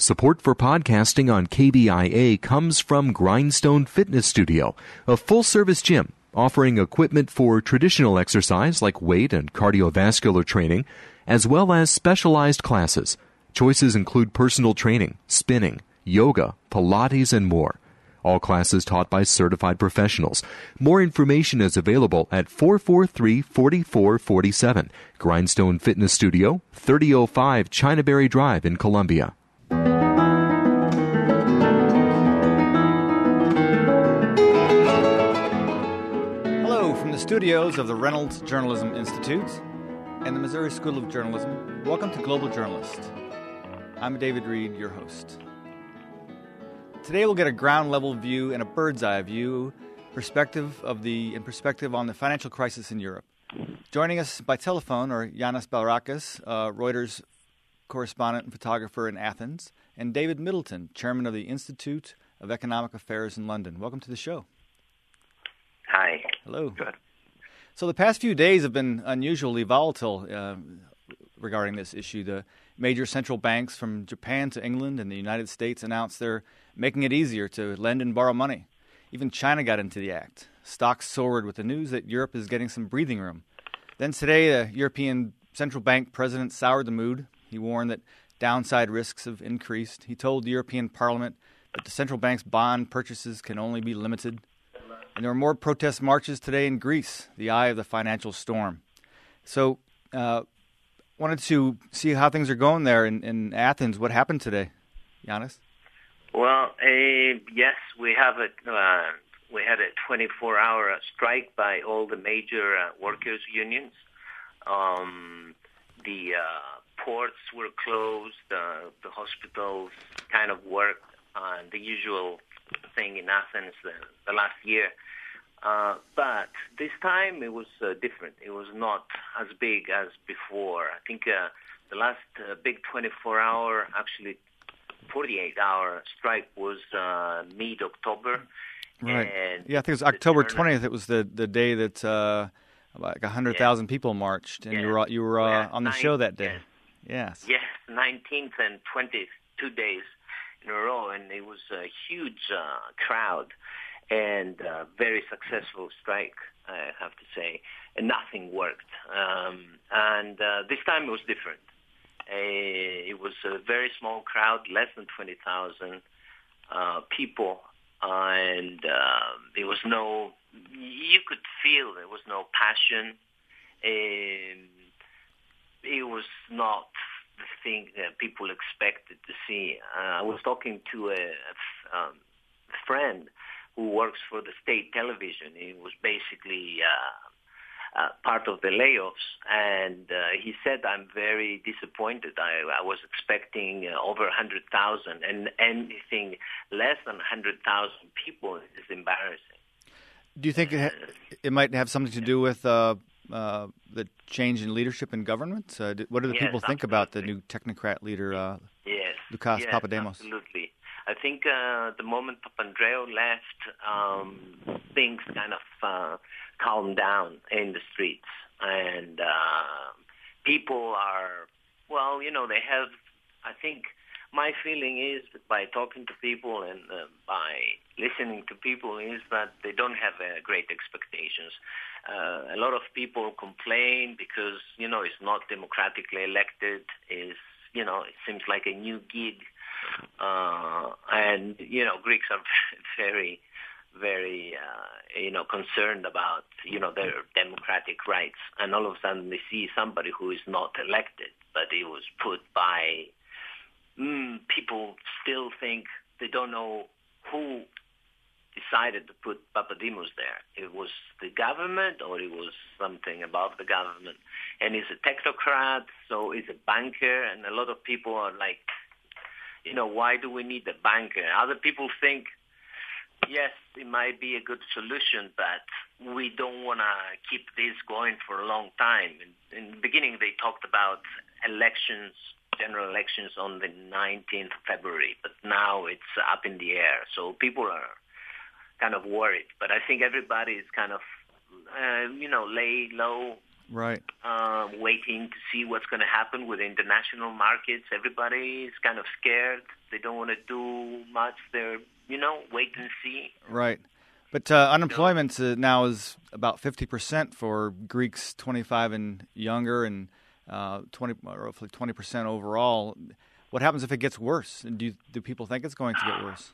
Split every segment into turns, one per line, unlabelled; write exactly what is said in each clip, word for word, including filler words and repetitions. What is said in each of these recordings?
Support for podcasting on K B I A comes from Grindstone Fitness Studio, a full-service gym offering equipment for traditional exercise like weight and cardiovascular training, as well as specialized classes. Choices include personal training, spinning, yoga, Pilates, and more. All classes taught by certified professionals. More information is available at four four three, four four four seven. Grindstone Fitness Studio, thirty oh five Chinaberry Drive in Columbia.
Hello from the studios of the Reynolds Journalism Institute and the Missouri School of Journalism. Welcome to Global Journalist. I'm David Reed, your host. Today we'll get a ground-level view and a bird's-eye view perspective of the in perspective on the financial crisis in Europe. Joining us by telephone are Yanis Balrakis, uh, Reuters correspondent and photographer in Athens, and David Middleton, chairman of the Institute of Economic Affairs in London. Welcome to the show.
Hi.
Hello.
Good.
So the past few days have been unusually volatile uh, regarding this issue. The major central banks from Japan to England and the United States announced they're making it easier to lend and borrow money. Even China got into the act. Stocks soared with the news that Europe is getting some breathing room. Then today, the European Central Bank president soured the mood. He warned that downside risks have increased. He told the European Parliament that the central bank's bond purchases can only be limited. And there were more protest marches today in Greece, the eye of the financial storm. So, uh, wanted to see how things are going there in, in Athens. What happened today, Yanis?
Well, uh, yes, we have a uh, we had a twenty-four hour strike by all the major uh, workers' unions. Um, the uh, ports were closed. Uh, the hospitals kind of worked on the usual thing in Athens the, the last year. Uh, but this time it was uh, different. It was not as big as before. I think uh, the last uh, big twenty-four hour, actually forty-eight hour strike was uh, mid-October.
Right.
And
yeah, I think it was October twentieth. It was the, the day that uh, like one hundred thousand yeah. people marched, and yeah. you were, you were uh, yeah. on the Nine, show that day. Yes.
Yes, nineteenth and twentieth, two days in a row, and it was a huge uh, crowd and uh, very successful strike, I have to say, and nothing worked. Um, and uh, this time it was different. Uh, it was a very small crowd, less than twenty thousand uh, people, uh, and uh, there was no, you could feel there was no passion. Uh, it was not the thing that people expected to see. Uh, I was talking to a, a um, friend who works for the state television. He was basically uh, uh, part of the layoffs, and uh, he said, I'm very disappointed. I, I was expecting uh, over one hundred thousand, and anything less than one hundred thousand people is embarrassing.
Do you think it, ha- it might have something to do with uh, uh, the change in leadership in government? Uh, what do the
yes,
people think
absolutely.
about the new technocrat leader, uh,
yes.
Lukas
yes,
Papademos?
Absolutely. I think uh, the moment Papandreou left, um, things kind of uh, calmed down in the streets. And uh, people are, well, you know, they have, I think, my feeling is that by talking to people and uh, by listening to people is that they don't have uh, great expectations. Uh, a lot of people complain because, you know, it's not democratically elected. It's, you know, it seems like a new gig. Uh, and, you know, Greeks are very, very, uh, you know, concerned about, you know, their democratic rights. And all of a sudden they see somebody who is not elected, but he was put by, mm, people still think they don't know who decided to put Papademos there. It was the government or it was something above the government. And he's a technocrat, so he's a banker, and a lot of people are like, you know, why do we need a banker? Other people think, yes, it might be a good solution, but we don't want to keep this going for a long time. In, in the beginning, they talked about elections, general elections on the nineteenth of February, but now it's up in the air. So people are kind of worried. But I think everybody is kind of, uh, you know, lay low.
Right.
Uh, waiting to see what's going to happen with international markets. Everybody is kind of scared. They don't want to do much. They're, you know, wait and see.
Right. But uh, unemployment uh, now is about fifty percent for Greeks twenty-five and younger, and uh, twenty, roughly twenty percent overall. What happens if it gets worse? And do you, do people think it's going to get worse?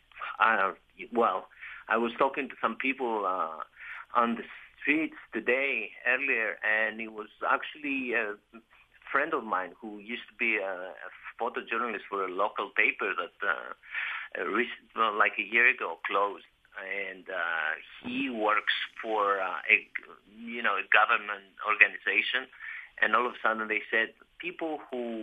Uh, well, I was talking to some people uh, on the streets today, earlier, and it was actually a friend of mine who used to be a, a photojournalist for a local paper that uh, recent, well, like a year ago closed. And uh, he works for uh, a, you know, a government organization. And all of a sudden they said people who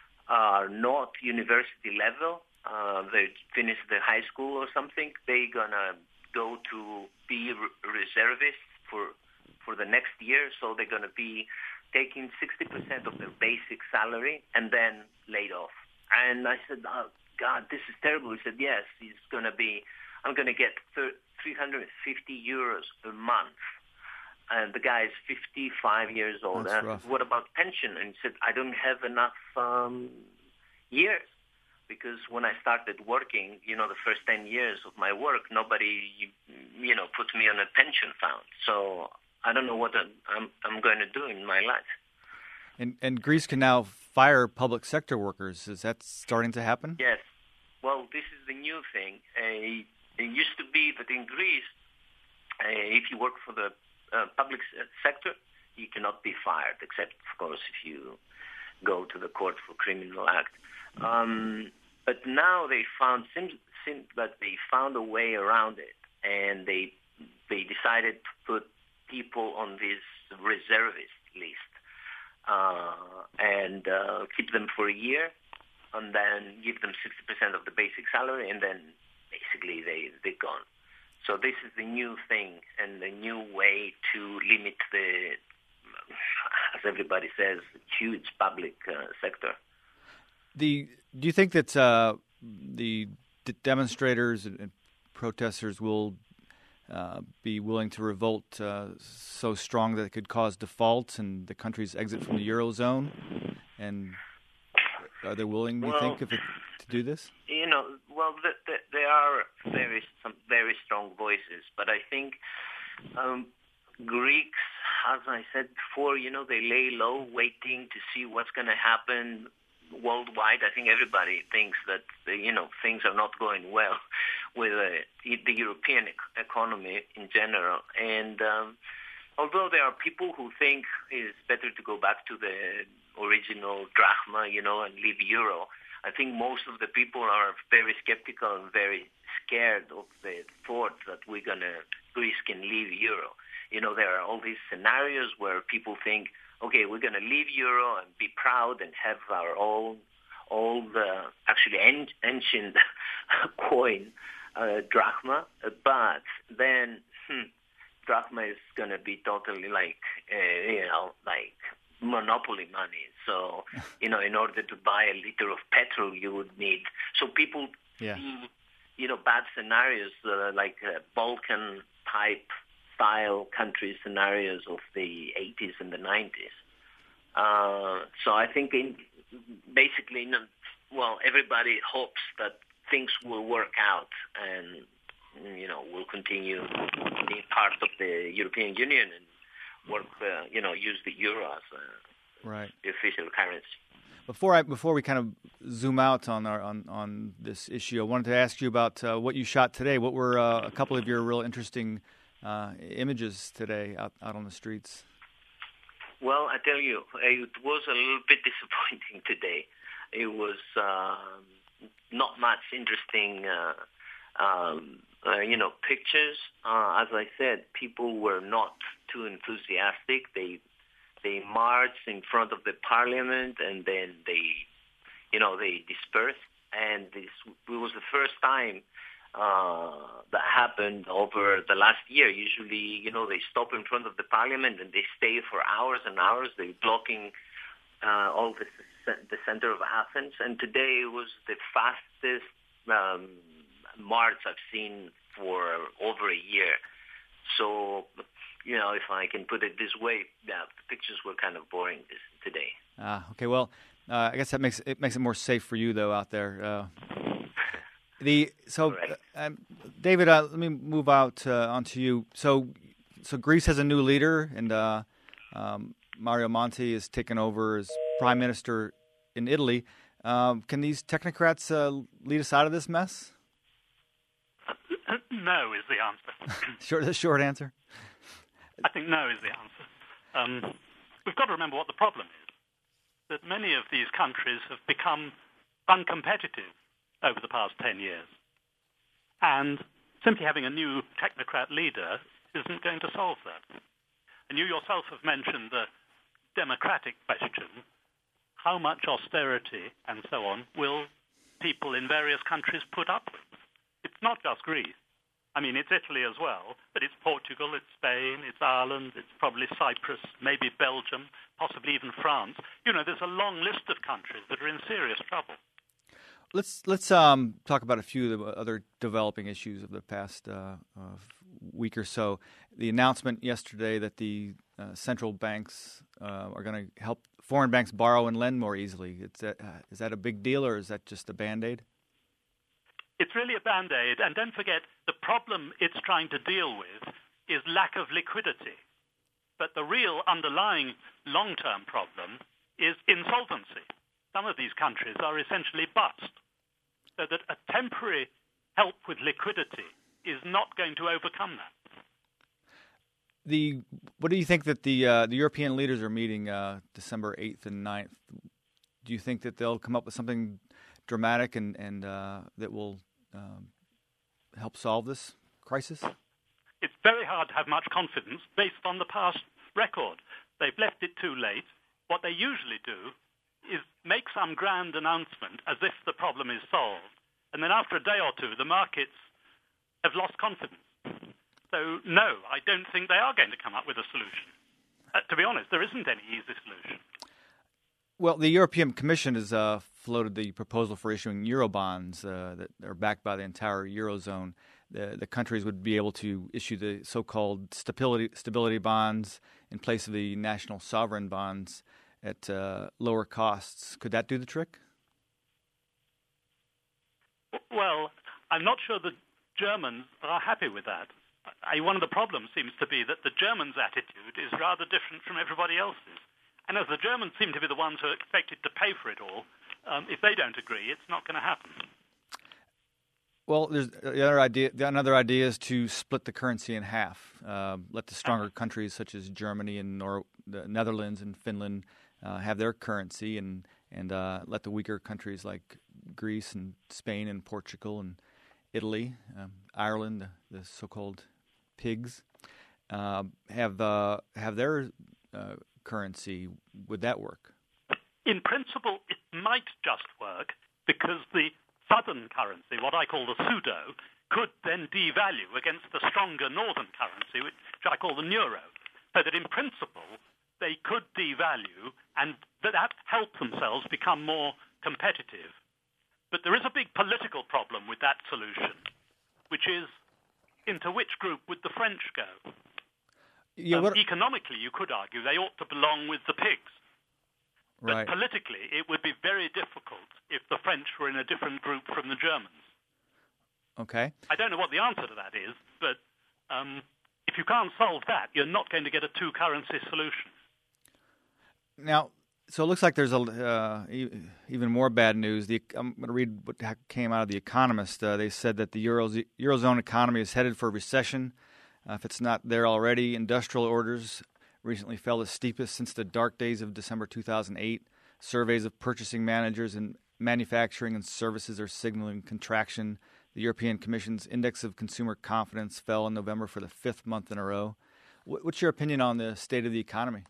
are not university level, uh, they finish the high school or something, they're going to go to be re- reservists for for the next year. So they're going to be taking sixty percent of their basic salary and then laid off. And I said, oh, God, this is terrible. He said, yes, it's going to be... I'm going to get three hundred fifty euros a month. And the guy is fifty-five years old.
That's
and I
rough.
said, what about pension? And he said, I don't have enough um, years. Because when I started working, you know, the first ten years of my work, nobody, you know, put me on a pension fund. So I don't know what I'm, I'm going to do in my life.
And, and Greece can now fire public sector workers. Is that starting to happen?
Yes. Well, this is the new thing. Uh, It used to be that in Greece, uh, if you work for the uh, public sector, you cannot be fired, except, of course, if you go to the court for criminal act. Um, but now they found sim- sim- that they found a way around it, and they they decided to put people on this reservist list uh, and uh, keep them for a year, and then give them sixty percent of the basic salary, and then basically they, they're gone. So this is the new thing and the new way to limit the, as everybody says, huge public uh, sector.
The do you think that uh, the d- demonstrators and protesters will uh, be willing to revolt uh, so strong that it could cause default and the country's exit from the Eurozone? And are they willing, do you
well,
think, if it, to do this?
You know, well, the, the, there are very some very strong voices, but I think um, Greeks, as I said before, you know, they lay low, waiting to see what's going to happen worldwide. I think everybody thinks that, you know, things are not going well with uh, the European ec- economy in general. And um, although there are people who think it's better to go back to the original drachma, you know, and leave euro, I think most of the people are very skeptical and very scared of the thought that we're gonna Greece can leave euro. You know, there are all these scenarios where people think, okay, we're gonna leave euro and be proud and have our own old, uh, actually ancient coin, uh, drachma, but then hmm, drachma is gonna be totally like, uh, you know, like monopoly money. So, you know, in order to buy a liter of petrol, you would need. So people
Yeah.
see, you know, bad scenarios uh, like uh, Balkan type style country scenarios of the eighties and the nineties. Uh, so I think in, basically, well, everybody hopes that things will work out and, you know, will continue being part of the European Union and work, uh, you know, use the euro as uh,
Right.
the official currency.
Before I before we kind of zoom out on our on, on this issue, I wanted to ask you about uh, what you shot today. What were uh, a couple of your real interesting uh, images today out, out on the streets?
Well, I tell you, it was a little bit disappointing today. It was um, not much interesting, uh, um, uh, you know, pictures. Uh, as I said, people were not too enthusiastic. They they marched in front of the parliament, and then they, you know, they dispersed. And this it was the first time uh, that happened over the last year. Usually, you know, they stop in front of the parliament and they stay for hours and hours. They're blocking uh, all the the center of Athens. And today it was the fastest um, march I've seen for over a year. So, you know, if I can put it this way, yeah, the pictures were kind of boring this, today.
Ah, okay. Well, uh, I guess that makes it makes it more safe for you, though, out there. Uh, the so,
Right.
uh, um, David, uh, let me move out uh, onto you. So, so Greece has a new leader, and uh, um, Mario Monti is taken over as prime minister in Italy. Um, can these technocrats uh, lead us out of this mess?
No is the answer.
Short, the short answer.
I think no is the answer. Um, we've got to remember what the problem is. That many of these countries have become uncompetitive over the past ten years. And simply having a new technocrat leader isn't going to solve that. And you yourself have mentioned the democratic question. How much austerity and so on will people in various countries put up with? It's not just Greece. I mean, it's Italy as well, but it's Portugal, it's Spain, it's Ireland, it's probably Cyprus, maybe Belgium, possibly even France. You know, there's a long list of countries that are in serious trouble.
Let's let's um, talk about a few of the other developing issues of the past uh, uh, week or so. The announcement yesterday that the uh, central banks uh, are going to help foreign banks borrow and lend more easily. It's a, uh, is that a big deal, or is that just a Band-Aid?
It's really a Band-Aid, and don't forget, the problem it's trying to deal with is lack of liquidity. But the real underlying long-term problem is insolvency. Some of these countries are essentially bust, so that a temporary help with liquidity is not going to overcome that.
The what do you think that the uh, the European leaders are meeting uh, December eighth and ninth? Do you think that they'll come up with something dramatic and and uh, that will um, help solve this crisis?
It's very hard to have much confidence based on the past record. They've left it too late. What they usually do is make some grand announcement as if the problem is solved, and then after a day or two, the markets have lost confidence. So, no, I don't think they are going to come up with a solution. Uh, to be honest, there isn't any easy solution.
Well, the European Commission has uh, floated the proposal for issuing Eurobonds uh, that are backed by the entire Eurozone. The, the countries would be able to issue the so-called stability, stability bonds in place of the national sovereign bonds at uh, lower costs. Could that do the trick?
Well, I'm not sure the Germans are happy with that. I, one of the problems seems to be that the Germans' attitude is rather different from everybody else's. And as the Germans seem to be the ones who are expected to pay for it all, um, if they don't agree, it's not going to happen.
Well, there's the other idea. Another idea is to split the currency in half. Uh, let the stronger countries, such as Germany and Nor- the Netherlands and Finland, uh, have their currency, and and uh, let the weaker countries like Greece and Spain and Portugal and Italy, um, Ireland, the, the so-called pigs, uh, have uh, have their uh, currency. Would that work?
In principle, it might just work because the southern currency, what I call the pseudo, could then devalue against the stronger northern currency, which I call the euro, so that in principle they could devalue and that help themselves become more competitive. But there is a big political problem with that solution, which is into which group would the French go?
Yeah,
um,
what...
Economically, you could argue they ought to belong with the pigs. But
right.
politically, it would be very difficult if the French were in a different group from the Germans.
Okay.
I don't know what the answer to that is, but um, if you can't solve that, you're not going to get a two-currency solution.
Now, so it looks like there's a uh, even more bad news. The, I'm going to read what came out of The Economist. Uh, they said that the Euro, Eurozone economy is headed for a recession. Uh, if it's not there already, industrial orders recently fell the steepest since the dark days of December two thousand eight. Surveys of purchasing managers in manufacturing and services are signaling contraction. The European Commission's Index of Consumer Confidence fell in November for the fifth month in a row. What's your opinion on the state of the economy?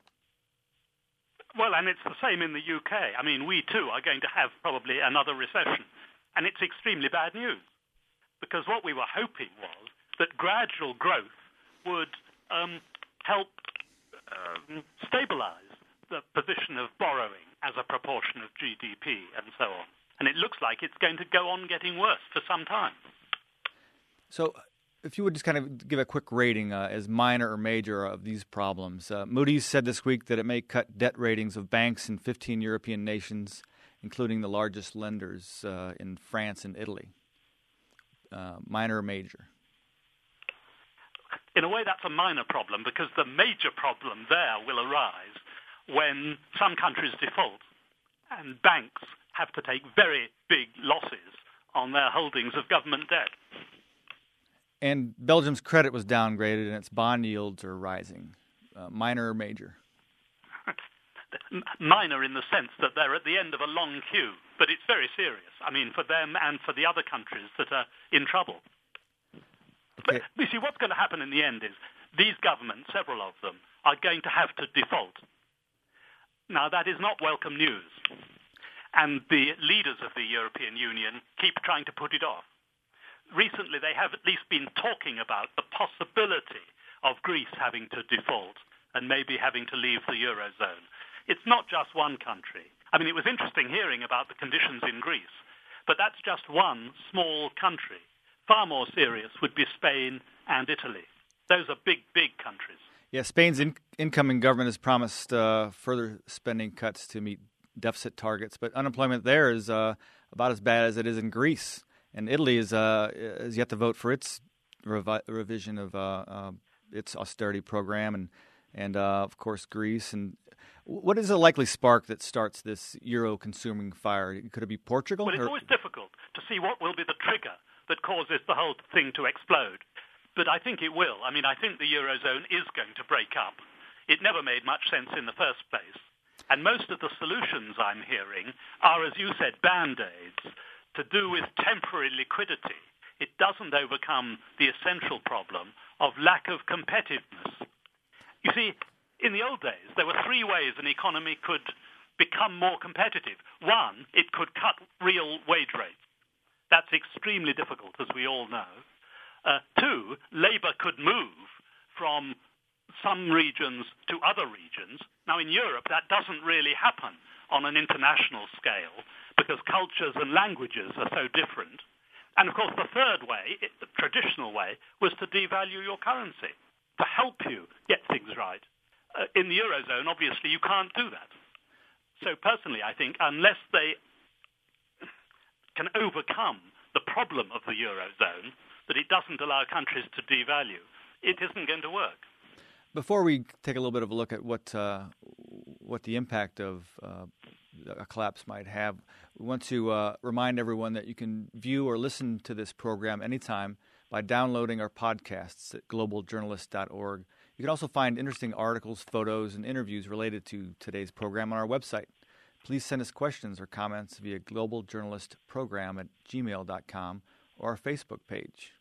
Well, and it's the same in the U K. I mean, we too are going to have probably another recession. And it's extremely bad news, because what we were hoping was that gradual growth would um, help um, stabilize the position of borrowing as a proportion of G D P and so on. And it looks like it's going to go on getting worse for some time.
So if you would just kind of give a quick rating uh, as minor or major of these problems. Uh, Moody's said this week that it may cut debt ratings of banks in fifteen European nations, including the largest lenders uh, in France and Italy. Uh, minor or major?
In a way, that's a minor problem, because the major problem there will arise when some countries default and banks have to take very big losses on their holdings of government debt.
And Belgium's credit was downgraded and its bond yields are rising. Uh, minor or major?
Minor in the sense that they're at the end of a long queue, but it's very serious. I mean, for them and for the other countries that are in trouble.
Okay.
But you see, what's going to happen in the end is these governments, several of them, are going to have to default. Now, that is not welcome news. And the leaders of the European Union keep trying to put it off. Recently, they have at least been talking about the possibility of Greece having to default and maybe having to leave the Eurozone. It's not just one country. I mean, it was interesting hearing about the conditions in Greece, but that's just one small country. Far more serious would be Spain and Italy. Those are big, big countries.
Yeah, Spain's in- incoming government has promised uh, further spending cuts to meet deficit targets, but unemployment there is uh, about as bad as it is in Greece. And Italy is, uh, is yet to vote for its revi- revision of uh, uh, its austerity program, and and uh, of course Greece. And what is a likely spark that starts this euro-consuming fire? Could it be Portugal?
Well, it's
or?
always difficult to see what will be the trigger that causes the whole thing to explode. But I think it will. I mean, I think the Eurozone is going to break up. It never made much sense in the first place. And most of the solutions I'm hearing are, as you said, Band-Aids to do with temporary liquidity. It doesn't overcome the essential problem of lack of competitiveness. You see, in the old days, there were three ways an economy could become more competitive. One, it could cut real wage rates. That's extremely difficult, as we all know. Uh, two, labor could move from some regions to other regions. Now, in Europe, that doesn't really happen on an international scale because cultures and languages are so different. And, of course, the third way, it, the traditional way, was to devalue your currency, to help you get things right. Uh, in the Eurozone, obviously, you can't do that. So, personally, I think unless they can overcome the problem of the Eurozone, that it doesn't allow countries to devalue, it isn't going to work.
Before we take a little bit of a look at what uh, what the impact of uh, a collapse might have, we want to uh, remind everyone that you can view or listen to this program anytime by downloading our podcasts at global journalist dot org. You can also find interesting articles, photos, and interviews related to today's program on our website. Please send us questions or comments via global journalist program at gmail dot com or our Facebook page.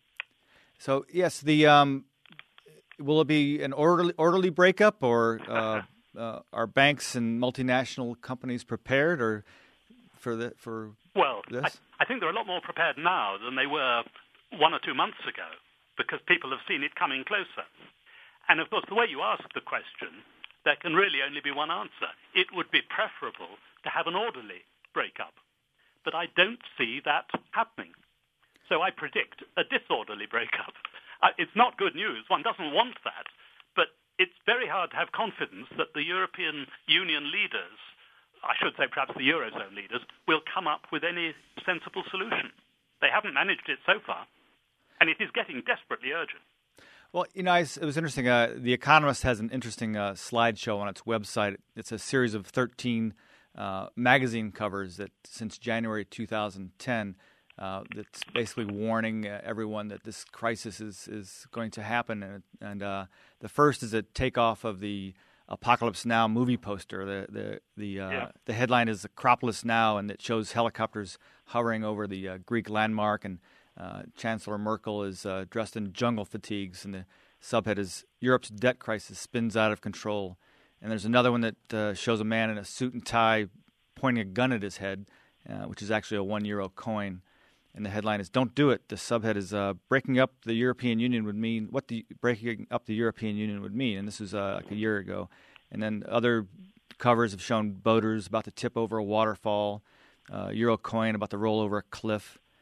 So, yes, the um, will it be an orderly orderly breakup, or uh, uh, are banks and multinational companies prepared, or for the for
well,
this?
I, I think they're a lot more prepared now than they were one or two months ago, because people have seen it coming closer. And of course, the way you ask the question, there can really only be one answer. It would be preferable to have an orderly breakup, but I don't see that happening. So I predict a disorderly breakup. Uh, it's not good news. One doesn't want that. But it's very hard to have confidence that the European Union leaders, I should say perhaps the Eurozone leaders, will come up with any sensible solution. They haven't managed it so far, and it is getting desperately urgent.
Well, you know, it was interesting. Uh, the Economist has an interesting uh, slideshow on its website. It's a series of thirteen uh, magazine covers that since January two thousand ten Uh, that's basically warning uh, everyone that this crisis is, is going to happen. And, and uh, the first is a takeoff of the Apocalypse Now movie poster. The the the, uh,
yeah.
the headline is Acropolis Now, and it shows helicopters hovering over the uh, Greek landmark. And uh, Chancellor Merkel is uh, dressed in jungle fatigues, and the subhead is Europe's debt crisis spins out of control. And there's another one that uh, shows a man in a suit and tie pointing a gun at his head, uh, which is actually a one euro coin. And the headline is "Don't do it." The subhead is uh, "Breaking up the European Union would mean what the breaking up the European Union would mean." And this was uh, like a year ago. And then other covers have shown boaters about to tip over a waterfall, uh, euro coin about to roll over a cliff,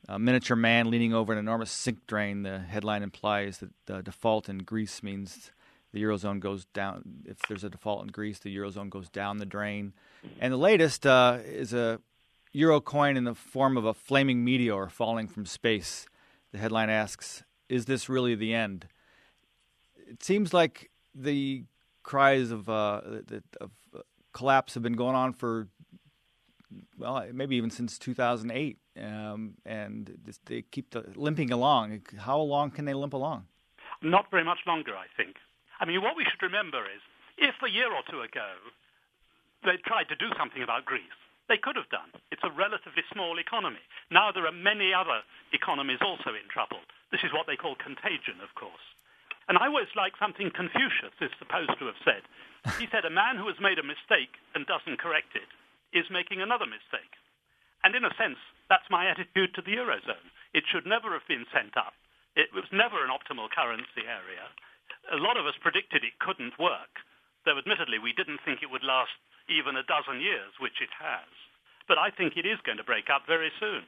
a miniature man leaning over an enormous sink drain. The headline implies that the default in Greece means the Eurozone goes down. If there's a default in Greece, the Eurozone goes down the drain. And the latest uh, is a Euro coin in the form of a flaming meteor falling from space. The headline asks, is this really the end? It seems like the cries of, uh, of collapse have been going on for, well, maybe even since two thousand eight. Um, and they keep the, limping along. How long can they limp along?
Not very much longer, I think. I mean, what we should remember is, if a year or two ago they tried to do something about Greece, they could have done. It's a relatively small economy. Now there are many other economies also in trouble. This is what they call contagion, of course. And I always like something Confucius is supposed to have said. He said, a man who has made a mistake and doesn't correct it is making another mistake. And in a sense, that's my attitude to the Eurozone. It should never have been sent up. It was never an optimal currency area. A lot of us predicted it couldn't work, though admittedly we didn't think it would last even a dozen years, which it has. But I think it is going to break up very soon.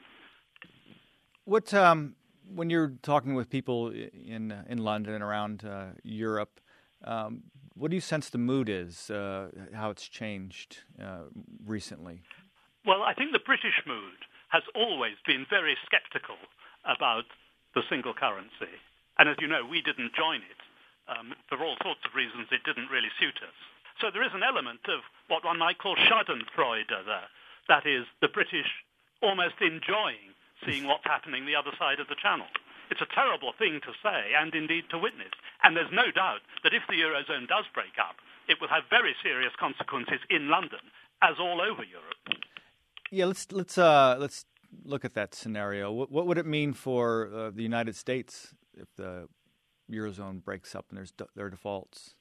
What, um, when you're talking with people in in London and around uh, Europe, um, what do you sense the mood is, uh, how it's changed uh, recently?
Well, I think the British mood has always been very sceptical about the single currency. And as you know, we didn't join it. Um, for all sorts of reasons, it didn't really suit us. So there is an element of what one might call schadenfreude there. That is, the British almost enjoying seeing what's happening the other side of the channel. It's a terrible thing to say and indeed to witness. And there's no doubt that if the Eurozone does break up, it will have very serious consequences in London, as all over Europe.
Yeah, let's let's uh, let's look at that scenario. What, what would it mean for uh, the United States if the Eurozone breaks up and there's de- there are defaults?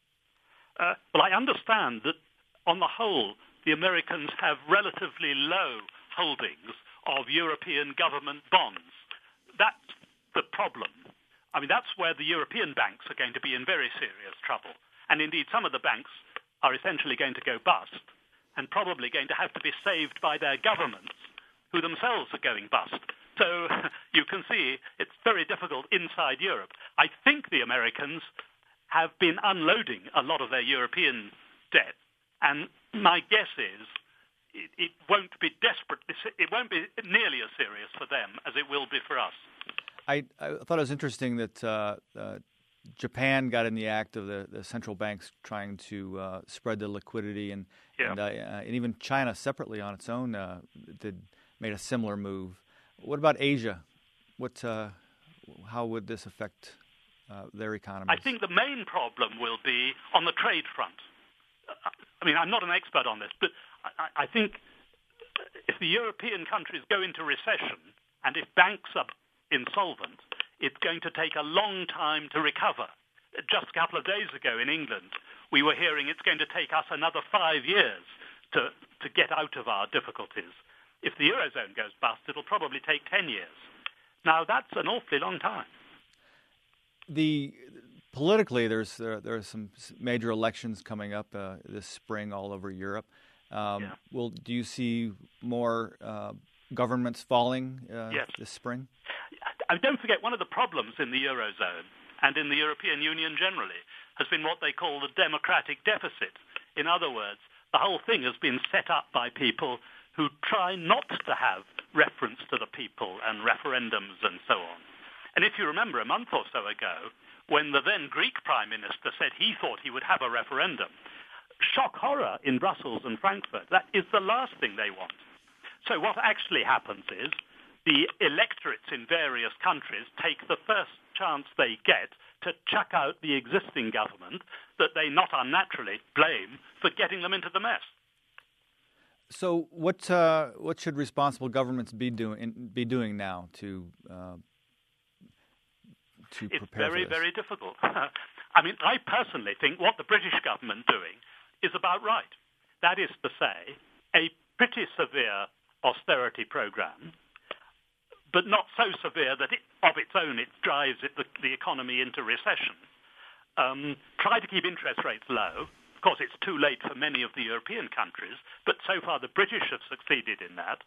Uh, well, I understand that on the whole, the Americans have relatively low holdings of European government bonds. That's the problem. I mean, that's where the European banks are going to be in very serious trouble. And indeed, some of the banks are essentially going to go bust and probably going to have to be saved by their governments, who themselves are going bust. So you can see it's very difficult inside Europe. I think the Americans have been unloading a lot of their European debt, and my guess is it, it won't be desperate. It won't be nearly as serious for them as it will be for us.
I, I thought it was interesting that uh, uh, Japan got in the act of the, the central banks trying to uh, spread the liquidity, and
yeah.
and, uh, and even China separately on its own uh, did made a similar move. What about Asia? What uh, how would this affect uh, their economies?
I think the main problem will be on the trade front. I mean, I'm not an expert on this, but I, I think if the European countries go into recession and if banks are insolvent, it's going to take a long time to recover. Just a couple of days ago in England, we were hearing it's going to take us another five years to, to get out of our difficulties. If the Eurozone goes bust, it'll probably take ten years. Now, that's an awfully long time.
The politically, there's there, there are some major elections coming up uh, this spring all over Europe. Um,
yeah.
Well, do you see more uh, governments falling uh,
yes.
this spring?
And don't forget, one of the problems in the Eurozone and in the European Union generally has been what they call the democratic deficit. In other words, the whole thing has been set up by people who try not to have reference to the people and referendums and so on. And if you remember a month or so ago, when the then Greek Prime Minister said he thought he would have a referendum, shock horror in Brussels and Frankfurt, that is the last thing they want. So what actually happens is the electorates in various countries take the first chance they get to chuck out the existing government that they not unnaturally blame for getting them into the mess.
So, what uh, what should responsible governments be doing be doing now to uh, to
it's
prepare
very,
for this?
very difficult. I mean, I personally think what the British government doing is about right. That is to say, a pretty severe austerity program, but not so severe that it, of its own it drives it, the, the economy into recession. Um, try to keep interest rates low. Of course, it's too late for many of the European countries, but so far the British have succeeded in that.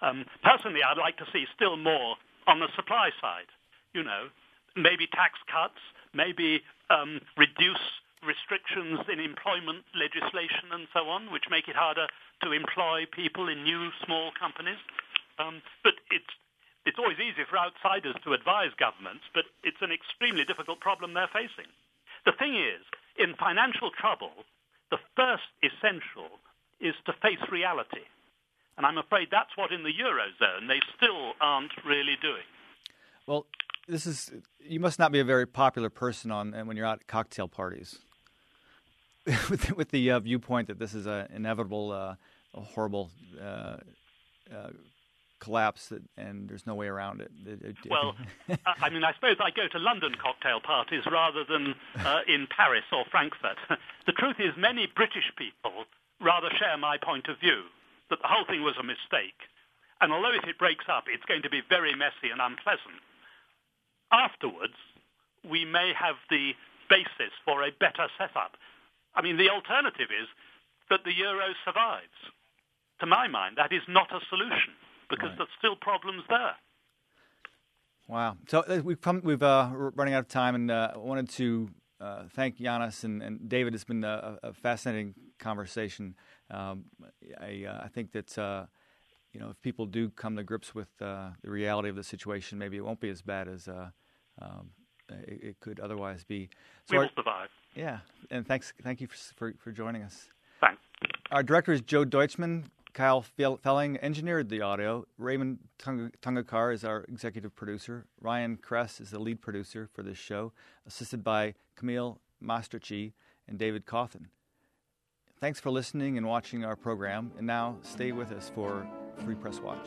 Um, personally, I'd like to see still more on the supply side. You know, maybe tax cuts, maybe um, reduce restrictions in employment legislation and so on, which make it harder to employ people in new small companies. Um, but it's it's always easy for outsiders to advise governments, but it's an extremely difficult problem they're facing. The thing is, in financial trouble, the first essential is to face reality. And I'm afraid that's what in the Eurozone they still aren't really doing.
Well, this is you must not be a very popular person on and when you're out at cocktail parties. with, with the uh, viewpoint that this is an inevitable, uh, a horrible uh, uh, collapse that, and there's no way around it. it, it
well, I mean, I suppose I go to London cocktail parties rather than uh, in Paris or Frankfurt. The truth is many British people rather share my point of view, that the whole thing was a mistake. And although if it breaks up, it's going to be very messy and unpleasant, afterwards we may have the basis for a better setup. I mean, the alternative is that the euro survives. To my mind, that is not a solution because right. there's still problems there.
Wow. So uh, we've come, we've uh, we're running out of time, and uh, I wanted to uh, thank Yanis and, and David. It's been a, a fascinating conversation. Um, I, uh, I think that uh, you know if people do come to grips with uh, the reality of the situation, maybe it won't be as bad as uh, um, it, it could otherwise be. So
we will
our,
survive.
Yeah, and thanks, thank you for, for for joining us.
Thanks.
Our director is Joe Deutschman. Kyle Felling engineered the audio. Raymond Tungakar is our executive producer. Ryan Kress is the lead producer for this show, assisted by Camille Masterchi and David Cawthon. Thanks for listening and watching our program. And now stay with us for Free Press Watch.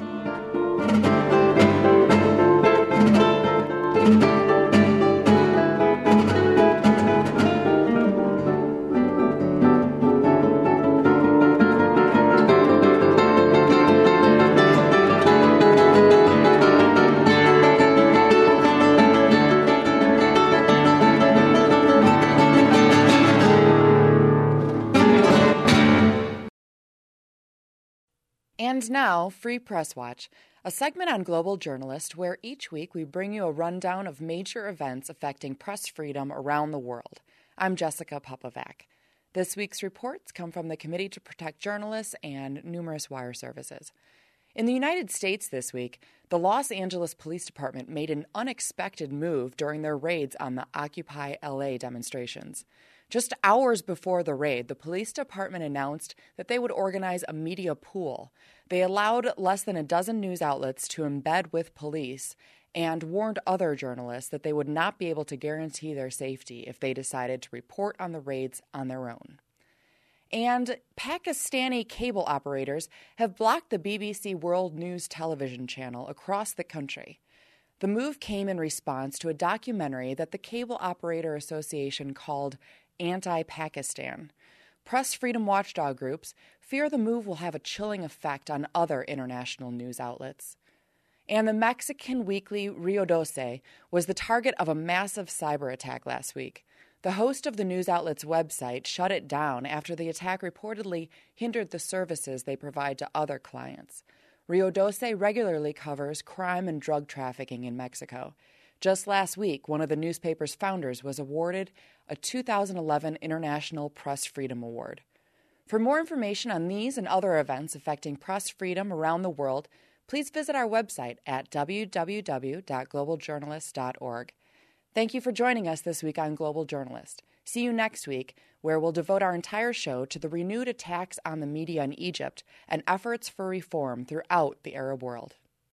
And now, Free Press Watch, a segment on Global Journalist where each week we bring you a rundown of major events affecting press freedom around the world. I'm Jessica Popovac. This week's reports come from the Committee to Protect Journalists and numerous wire services. In the United States this week, the Los Angeles Police Department made an unexpected move during their raids on the Occupy L A demonstrations. Just hours before the raid, the police department announced that they would organize a media pool. They allowed less than a dozen news outlets to embed with police and warned other journalists that they would not be able to guarantee their safety if they decided to report on the raids on their own. And Pakistani cable operators have blocked the B B C World News television channel across the country. The move came in response to a documentary that the Cable Operator Association called Anti-Pakistan. Press freedom watchdog groups fear the move will have a chilling effect on other international news outlets. And the Mexican weekly Rio Doce was the target of a massive cyber attack last week. The host of the news outlet's website shut it down after the attack reportedly hindered the services they provide to other clients. Rio Doce regularly covers crime and drug trafficking in Mexico. Just last week, one of the newspaper's founders was awarded a two thousand eleven International Press Freedom Award. For more information on these and other events affecting press freedom around the world, please visit our website at w w w dot global journalist dot org. Thank you for joining us this week on Global Journalist. See you next week, where we'll devote our entire show to the renewed attacks on the media in Egypt and efforts for reform throughout the Arab world.